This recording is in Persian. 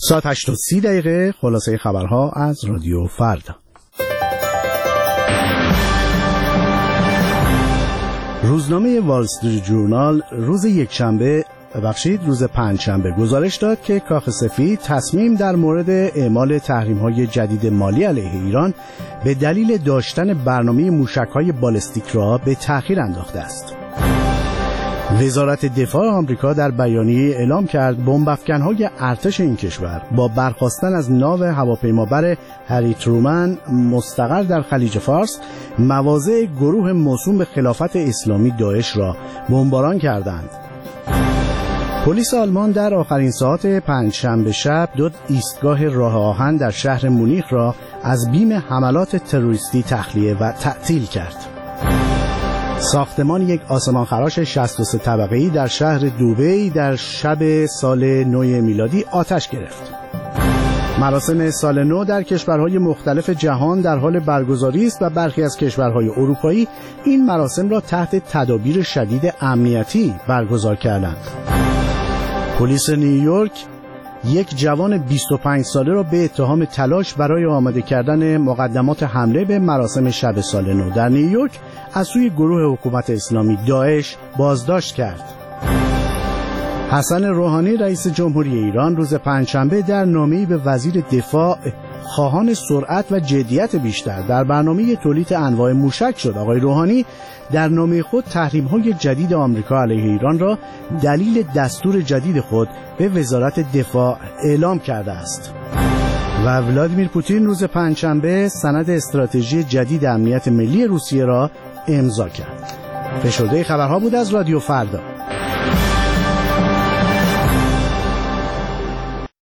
ساعت 8:30 خلاصه خبرها از رادیو فردا. روزنامه وال استریت جورنال روز پنجشنبه گزارش داد که کاخ سفید تصمیم در مورد اعمال تحریم‌های جدید مالی علیه ایران به دلیل داشتن برنامه موشک‌های بالستیک را به تأخیر انداخته است. وزارت دفاع آمریکا در بیانیه اعلام کرد بمب‌افکن‌های ارتش این کشور با برخاستن از ناو هواپیمابر هری ترومن مستقر در خلیج فارس مواضع گروه موسوم به خلافت اسلامی داعش را بمباران کردند. پلیس آلمان در آخرین ساعات پنجشنبه شب 2 ایستگاه راه آهن در شهر مونیخ را از بیم حملات تروریستی تخلیه و تعطیل کرد. ساختمان یک آسمانخراش 63 طبقه‌ای در شهر دوبی در شب سال نو میلادی آتش گرفت. مراسم سال نو در کشورهای مختلف جهان در حال برگزاری است و برخی از کشورهای اروپایی این مراسم را تحت تدابیر شدید امنیتی برگزار کردند. پلیس نیویورک یک جوان 25 ساله را به اتهام تلاش برای آماده کردن مقدمات حمله به مراسم شب سال نو در نیویورک از سوی گروه حکومت اسلامی داعش بازداشت کرد. حسن روحانی رئیس جمهوری ایران روز پنجشنبه در نامه‌ای به وزیر دفاع خواهان سرعت و جدیت بیشتر در برنامه تولید انواع موشک شد. آقای روحانی در نامه خود تحریم‌های جدید آمریکا علیه ایران را دلیل دستور جدید خود به وزارت دفاع اعلام کرده است. و ولادیمیر پوتین روز پنجشنبه سند استراتژی جدید امنیت ملی روسیه را امضا کرد. فشرده خبرها بود از رادیو فردا.